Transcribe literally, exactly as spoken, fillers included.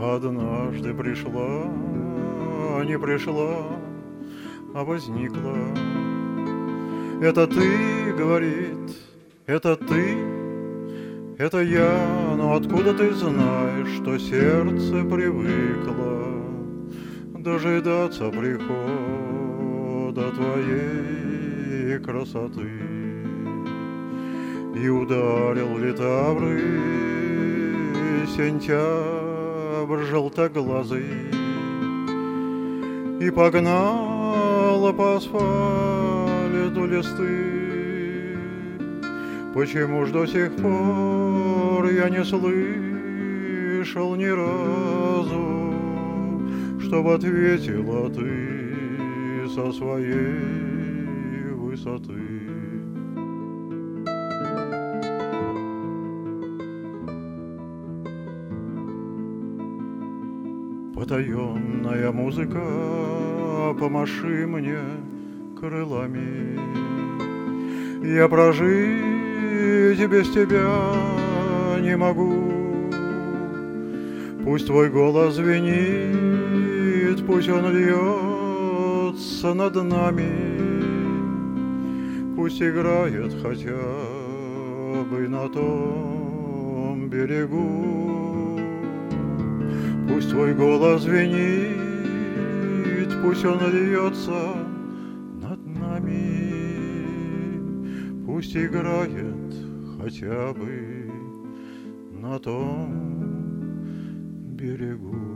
Однажды пришла, не пришла, а возникла. Это ты, говорит, это ты, это я, но откуда ты знаешь, что сердце привыкло дожидаться прихода твоей красоты? И ударил литавры сентябрь желтоглазый, и погнала по асфальту листы. Почему ж до сих пор я не слышал ни разу, чтоб ответила ты со своей высоты? Потаенная музыка, помаши мне крылами. Я прожить без тебя не могу. Пусть твой голос звенит, пусть он льется над нами, пусть играет хотя бы на том берегу. Пусть твой голос звенит, пусть он льется над нами, пусть играет хотя бы на том берегу.